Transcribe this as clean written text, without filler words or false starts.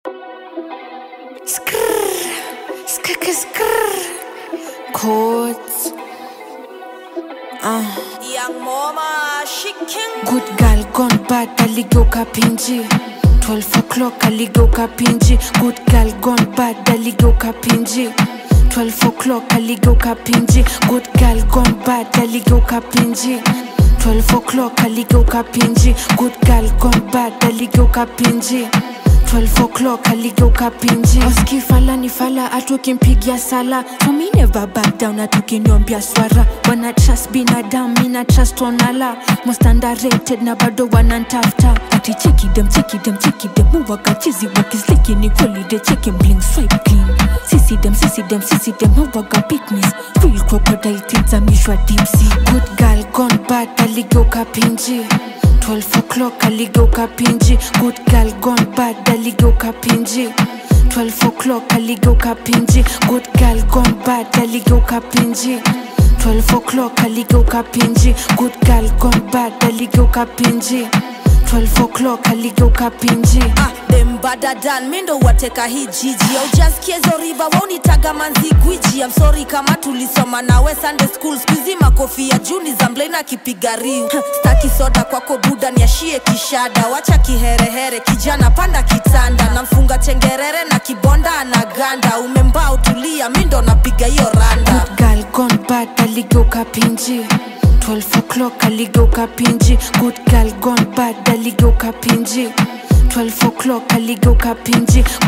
Chords. Young mama, she king. Good girl gone bad, aligeuka pinji. 12 o'clock aligeuka pinji. Good girl gone bad, aligeuka pinji. 12 o'clock aligeuka pinji. Good girl gone bad, aligeuka pinji. 12 o'clock aligeuka pinji. Good girl gone bad, aligeuka pinji. 12 o'clock aligeuka pinji. Oski fala ni fala atukimpigia sala. So me never back down atukinyombia swara. Wana trust binadamu, mina trust onala. Most underrated na bado wanantafta. Ati cheki dem Muwaga chizi wakizliki ni holiday. Cheki bling swipe clean. Sisi dem Muwaga picnics. Real crocodile teeth zamishwa deep sea. Good girl gone bad aligeuka pinji. 12 o'clock aligeuka pinji. Good girl gone bad aligeuka pinji. 12 o'clock aligeuka pinji. Good girl gone bad aligeuka pinji. 12 o'clock aligeuka pinji. Good girl gone bad aligeuka pinji. 12 o'clock aligeuka pinji. Them bada dan mindo wateka hii jiji. Au just kiezo riba waunitaga manzi gwiji. I'm sorry kama tulisoma nawe Sunday school. Squeezy makofi ya juni zamble na kipiga riu. Staki soda kwako buda niashie kishada. Wacha kiherehere kijana panda kitanda. Namfunga chengerere na kibonda anaganda. Umemba utulia mindo napiga hiyo randa. Good girl gone bad aligeuka pinji. 12 o'clock aligeuka pinji. Good girl gone bad aligeuka pinji. 12 o'clock aligeuka pinji.